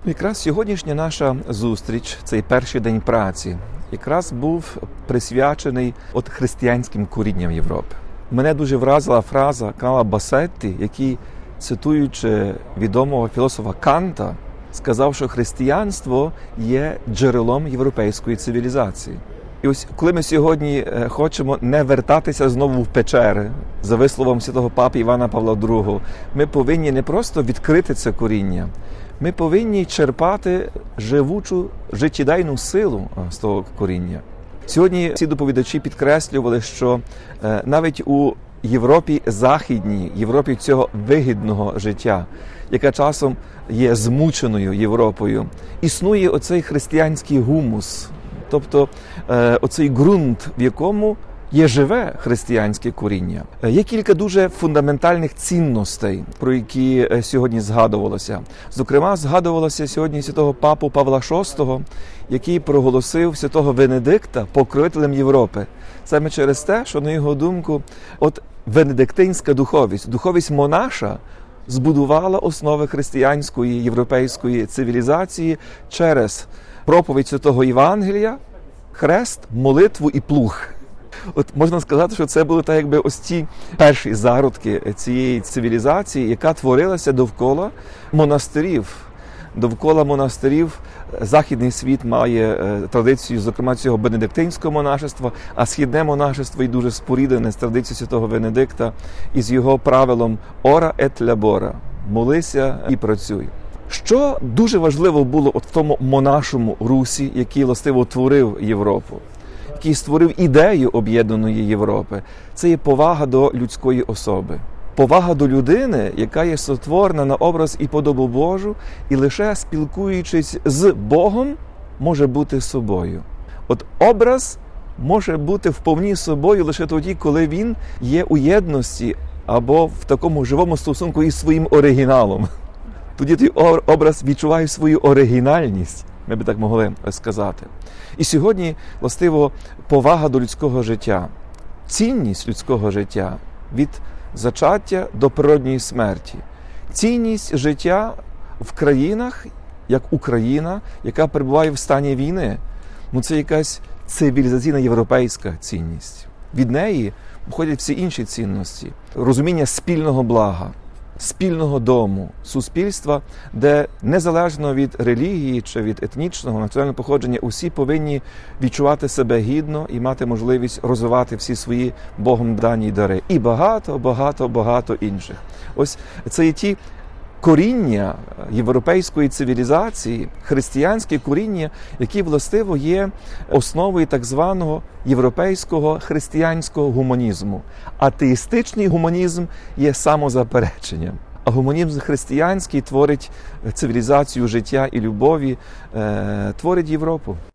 Якраз сьогоднішня наша зустріч, цей перший день праці, якраз був присвячений християнським корінням Європи. Мене дуже вразила фраза Карла Басетті, який, цитуючи відомого філософа Канта, сказав, що християнство є джерелом європейської цивілізації. І ось коли ми сьогодні хочемо не вертатися знову в печери, за висловом святого папи Івана Павла II, ми повинні не просто відкрити це коріння, ми повинні черпати живучу, життєдайну силу з того коріння. Сьогодні всі доповідачі підкреслювали, що навіть у Європі західній, Європі цього вигідного життя, яка часом є змученою Європою, існує оцей християнський гумус, тобто оцей ґрунт, в якому є живе християнське коріння. Є кілька дуже фундаментальних цінностей, про які сьогодні згадувалося. Зокрема, згадувалося сьогодні святого папу Павла VI, який проголосив святого Венедикта покровителем Європи. Саме через те, що, на його думку, венедиктинська духовість монаша, збудувала основи християнської європейської цивілізації через проповідь святого Євангелія, хрест, молитву і плуг. Можна сказати, що це були ось ті перші зародки цієї цивілізації, яка творилася довкола монастирів. Довкола монастирів західний світ має традицію, зокрема, цього бенедиктинського монашества, а східне монашество і дуже споріднене з традицією святого Венедикта і з його правилом «ora et labora» – «молися і працюй». Що дуже важливо було в тому монашому русі, який, властиво, творив Європу, який створив ідею об'єднаної Європи, це є повага до людської особи. Повага до людини, яка є сотворена на образ і подобу Божу, і лише спілкуючись з Богом, може бути собою. Образ може бути вповні собою лише тоді, коли він є у єдності або в такому живому стосунку із своїм оригіналом. Тоді той образ відчуває свою оригінальність, ми б так могли сказати. І сьогодні, властиво, повага до людського життя, цінність людського життя від зачаття до природньої смерті, цінність життя в країнах, як Україна, яка перебуває в стані війни. Це якась цивілізаційна європейська цінність. Від неї входять всі інші цінності. Розуміння спільного блага, спільного дому, суспільства, де незалежно від релігії чи від етнічного, національного походження, усі повинні відчувати себе гідно і мати можливість розвивати всі свої Богом дані дари. І багато інших. Ось це є ті коріння європейської цивілізації, християнське коріння, які, властиво, є основою так званого європейського християнського гуманізму. Атеїстичний гуманізм є самозапереченням. А гуманізм християнський творить цивілізацію життя і любові, творить Європу.